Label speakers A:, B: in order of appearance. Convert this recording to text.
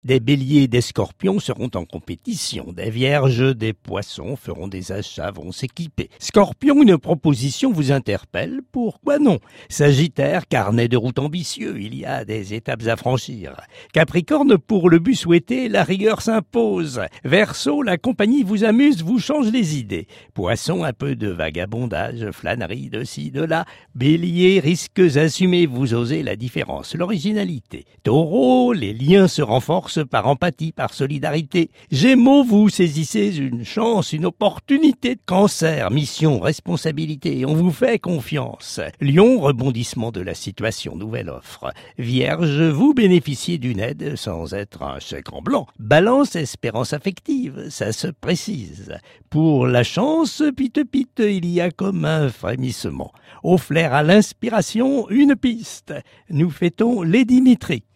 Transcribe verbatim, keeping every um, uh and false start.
A: Des béliers et des scorpions seront en compétition. Des vierges, des poissons feront des achats, vont s'équiper. Scorpion, une proposition vous interpelle. Pourquoi non? Sagittaire, carnet de route ambitieux. Il y a des étapes à franchir. Capricorne, pour le but souhaité, la rigueur s'impose. Verseau, la compagnie vous amuse, vous change les idées. Poisson, un peu de vagabondage, flânerie de ci, de là. Bélier, risques assumés, vous osez la différence, l'originalité. Taureau, les liens se renforcent par empathie, par solidarité. Gémeaux, vous saisissez une chance, une opportunité. Cancer, mission, responsabilité, on vous fait confiance. Lion, rebondissement de la situation, nouvelle offre. Vierge, vous bénéficiez d'une aide sans être un chèque en blanc. Balance, espérance affective, ça se précise. Pour la chance, pite-pite, il y a comme un frémissement. Au flair à l'inspiration, une piste. Nous fêtons les Dimitri.